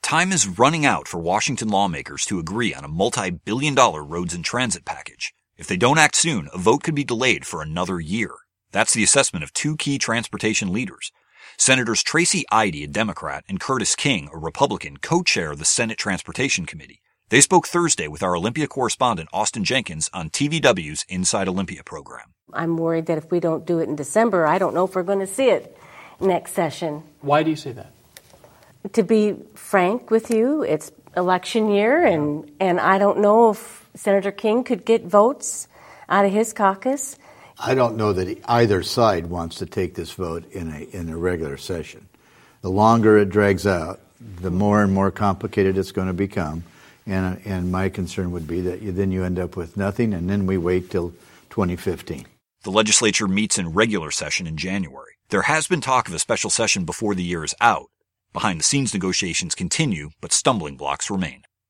Time is running out for Washington lawmakers to agree on a multi-billion-dollar roads and transit package. If they don't act soon, a vote could be delayed for another year. That's the assessment of two key transportation leaders. Senators Tracy Ide, a Democrat, and Curtis King, a Republican, co-chair the Senate Transportation Committee. They spoke Thursday with our Olympia correspondent Austin Jenkins on TVW's Inside Olympia program. I'm worried that if we don't do it in December, I don't know if we're going to see it next session. Why do you say that? To be frank with you, it's election year, and I don't know if Senator King could get votes out of his caucus. I don't know that either side wants to take this vote in a regular session. The longer it drags out, the more and more complicated it's going to become. And my concern would be that then you end up with nothing, and then we wait till 2015. The legislature meets in regular session in January. There has been talk of a special session before the year is out. Behind-the-scenes negotiations continue, but stumbling blocks remain.